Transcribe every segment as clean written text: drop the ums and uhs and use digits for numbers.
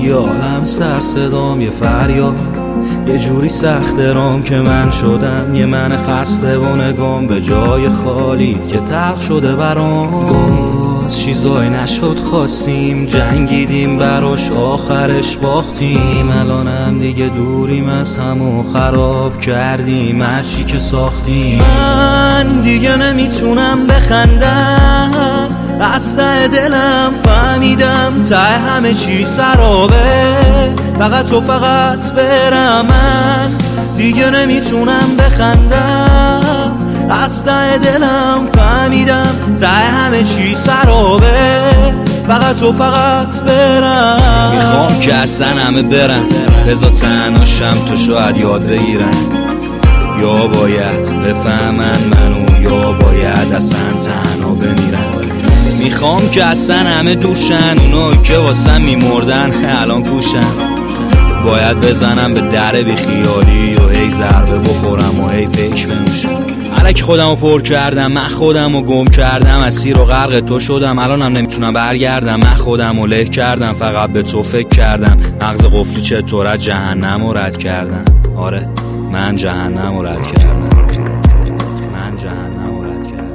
یه عالم سر صدام، یه فریاد، یه جوری سخت رام که من شدم یه من خسته و نگام به جای خالیت که تلخ شده برام. باز چیزای نشد خواستیم، جنگیدیم براش آخرش باختیم، الانم دیگه دوریم از هم و خراب کردیم هرچی که ساختیم. من دیگه نمیتونم بخندم، از ته دلم فهمیدم ته همه چی سرابه، فقط و فقط برم. من دیگه نمیتونم بخندم، از ته دلم فهمیدم ته همه چی سرابه، فقط و فقط برم. میخوام که اصلا همه برن، بذار تنهاشم تو شاید یاد بگیرن، یا باید بفهمن منو یا باید اصلا تنها بمیرن. میخوام که اصلا همه دوشن، اونایی که واسم میمردن الان کوشن. باید بزنم به در بیخیالی و هی ضربه بخورم و هی پیش بنوشم. الکی خودمو پر کردم، من خودمو گم کردم، اسیر و غرق تو شدم، الانم نمیتونم برگردم. من خودمو له کردم، فقط به تو فکر کردم، مغز قفلی چطور جهنمو رد کردم. آره من جهنمو رد کردم، من جهنمو رد کردم.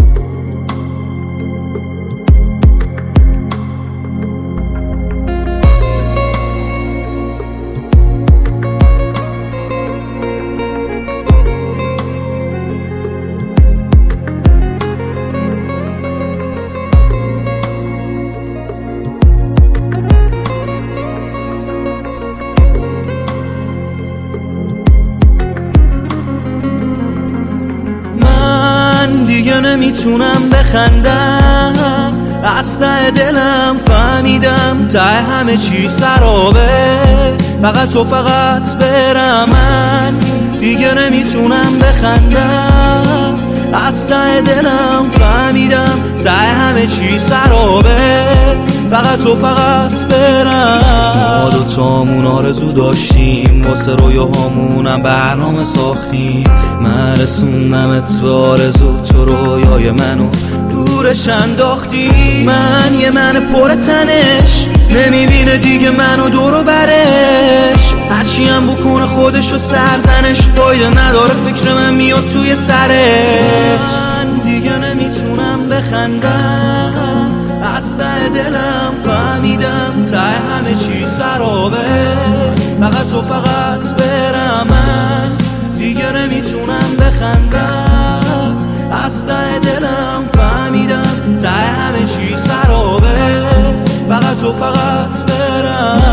دیگه نمیتونم بخندم، از ته دلم فهمیدم ته همه چی سرابه، فقط و فقط برم. من دیگه نمیتونم بخندم، از ته دلم فهمیدم ته همه چی سرابه، فقط و فقط برم. ما دوتامون آرزو داشتیم، واسه رویاهامونم برنامه ساختیم، من رسوندمت به آرزو، تو رویای منو دورش انداختی. من یه من پر تنش، نمیبینه دیگه منو دورو برش، هرچی هم بکنه خودشو سرزنش، فایده نداره فکر من میاد توی سرش. من دیگه نمیتونم بخندم، از ته دلم فهمیدم ته همه چی سرابه، فقط و فقط برم. من دیگه نمیتونم بخندم، از ته دلم فهمیدم ته همه چی سرابه، فقط و فقط برم.